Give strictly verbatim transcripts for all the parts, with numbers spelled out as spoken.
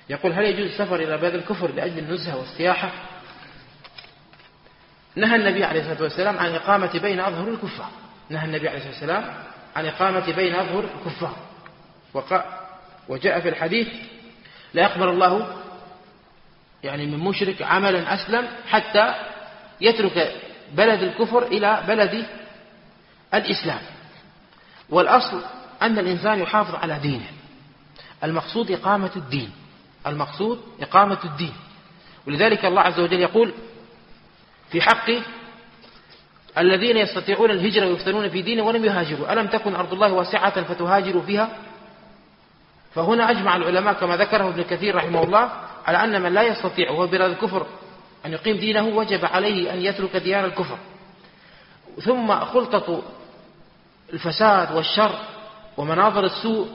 يقول: هل يجوز السفر إلى بلاد الكفر لأجل النزهة والسياحة؟ نهى النبي عليه الصلاة والسلام عن إقامة بين أظهر الكفار. نهى النبي عليه الصلاة والسلام عن إقامة بين أظهر الكفار، وجاء في الحديث: لا يقبل الله يعني من مشرك عملا أسلم حتى يترك بلد الكفر إلى بلد الإسلام. والأصل أن الإنسان يحافظ على دينه، المقصود إقامة الدين، المقصود إقامة الدين. ولذلك الله عز وجل يقول في حق الذين يستطيعون الهجرة ويفتنون في دينه ولم يهاجروا: ألم تكن أرض الله واسعة فتهاجروا فيها؟ فهنا أجمع العلماء كما ذكره ابن كثير رحمه الله على أن من لا يستطيع وهو بلاد الكفر أن يقيم دينه وجب عليه أن يترك ديار الكفر. ثم خلطة الفساد والشر ومناظر السوء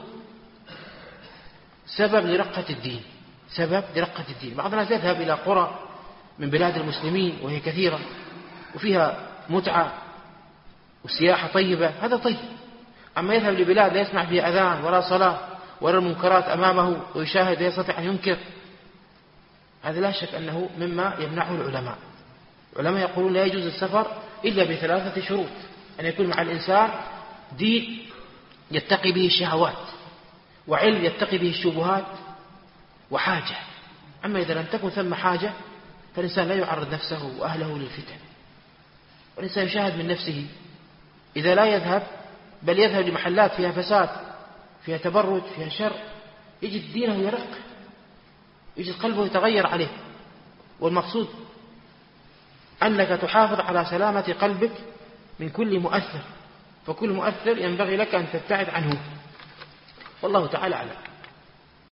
سبب لرقة الدين، سبب لرقة الدين. بعض الناس يذهب إلى قرى من بلاد المسلمين وهي كثيرة وفيها متعة وسياحة طيبة، هذا طيب. أما يذهب لبلاد لا يسمع فيها أذان ولا صلاة ولا المنكرات أمامه ويشاهد لا يستطيع أن ينكر، هذا لا شك أنه مما يمنعه العلماء. العلماء يقولون: لا يجوز السفر إلا بثلاثة شروط: أن يكون مع الإنسان دين يتقي به الشهوات، وعلم يتقي به الشبهات، وحاجة. أما إذا لم تكن ثم حاجة فالإنسان لا يعرض نفسه وأهله للفتن، والإنسان يشاهد من نفسه. إذا لا يذهب بل يذهب لمحلات فيها فساد، فيها تبرج، فيها شر، يجد دينه يرق، يجد قلبه يتغير عليه. والمقصود أنك تحافظ على سلامة قلبك من كل مؤثر، فكل مؤثر ينبغي لك أن تبتعد عنه، والله تعالى أعلم.